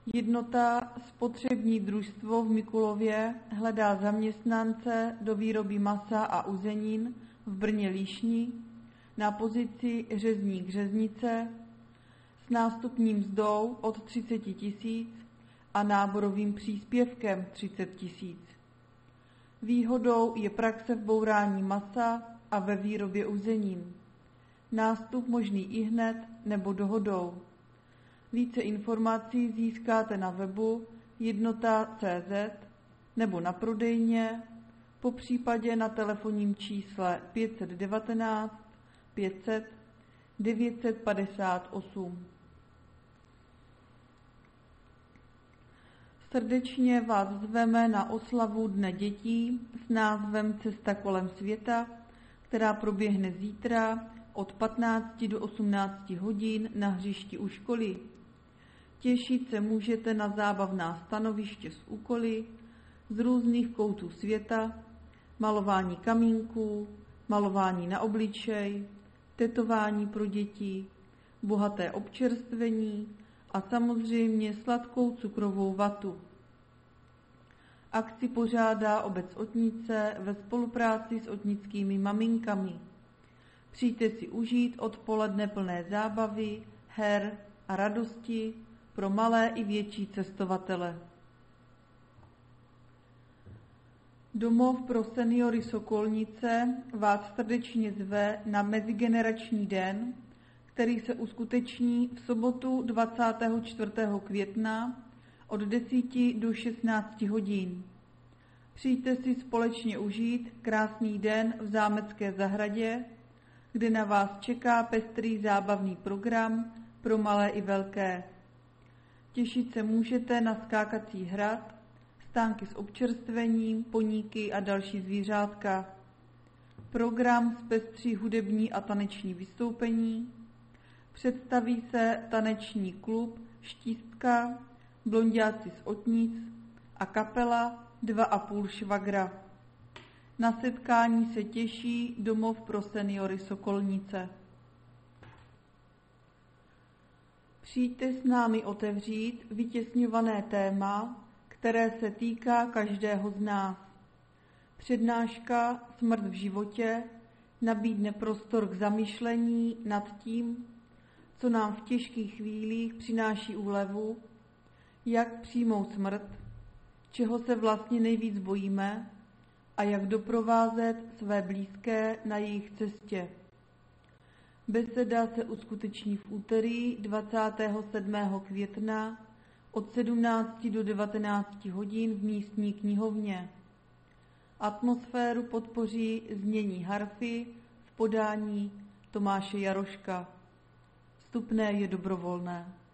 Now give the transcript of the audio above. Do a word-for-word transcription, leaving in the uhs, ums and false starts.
Jednota Spotřební družstvo v Mikulově hledá zaměstnance do výroby masa a uzenin v Brně-Líšni na pozici řezník řeznice s nástupní mzdou od třicet tisíc a náborovým příspěvkem třicet tisíc. Výhodou je praxe v bourání masa a ve výrobě uzenin. Nástup možný ihned nebo dohodou. Více informací získáte na webu jednota tečka cé zet nebo na prodejně, popřípadě na telefonním čísle pět set devatenáct pět set devět set padesát osm. Srdečně vás zveme na oslavu Dne dětí s názvem Cesta kolem světa, která proběhne zítra od patnácti do osmnácti hodin na hřišti u školy. Těšit se můžete na zábavná stanoviště s úkoly z různých koutů světa, malování kamínků, malování na obličej, tetování pro děti, bohaté občerstvení a samozřejmě sladkou cukrovou vatu. Akci pořádá obec Otnice ve spolupráci s otnickými maminkami. Přijďte si užít odpoledne plné zábavy, her a radosti pro malé i větší cestovatele. Domov pro seniory Sokolnice vás srdečně zve na Mezigenerační den, který se uskuteční v sobotu dvacátého čtvrtého května od deseti do šestnácti hodin. Přijďte si společně užít krásný den v Zámecké zahradě, kde na vás čeká pestrý zábavný program pro malé i velké. Těšit se můžete na skákací hrad, stánky s občerstvením, poníky a další zvířátka. Program zpestří hudební a taneční vystoupení. Představí se taneční klub Štístka, Blonďáci z Otnic a kapela Dva a půl švagra. Na setkání se těší Domov pro seniory Sokolnice. Přijďte s námi otevřít vytěsňované téma, které se týká každého z nás. Přednáška Smrt v životě nabídne prostor k zamyšlení nad tím, co nám v těžkých chvílích přináší úlevu, jak přijmout smrt, čeho se vlastně nejvíc bojíme a jak doprovázet své blízké na jejich cestě. Beseda se uskuteční v úterý dvacátého sedmého května od sedmnácti do devatenácti hodin v místní knihovně. Atmosféru podpoří znění harfy v podání Tomáše Jaroška. Vstupné je dobrovolné.